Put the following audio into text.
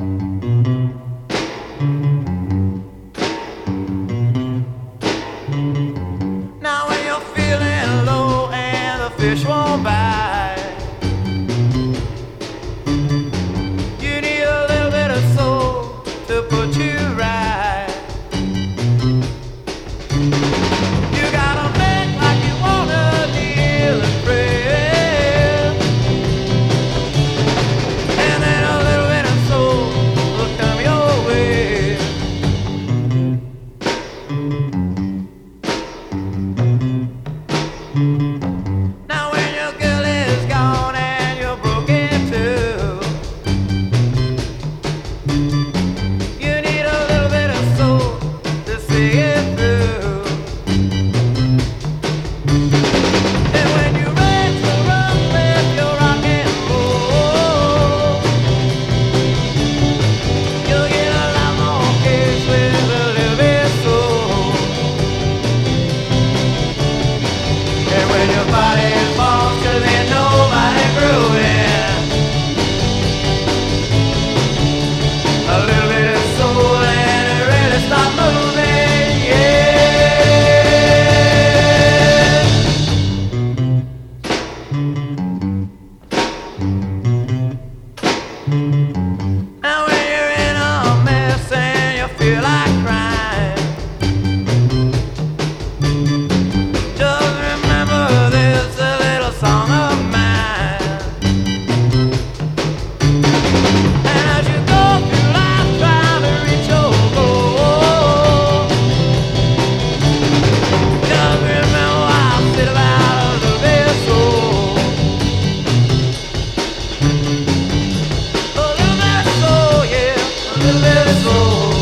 Now when you're feeling low and the fish won't bite, you need a little bit of soul to put you right. You gotta make like you wanna kneel and pray, and then a little bit of soul will come your way. Now when your girl is gone and you're broken too, you need a little bit of soul to see it through. And when you're ready to run with your rock and roll, you'll get a lot more kids with a little bit of soul. And when your body falls 'cause ain't nobody growing, a little bit of soul and it really start moving, yeah. Now when you're in a mess and you feel like crying, just remember this a little song of mine. And as you go through life trying to reach your goal, just remember I said about a little bit of soul. A little bit of soul, yeah, a little bit of soul.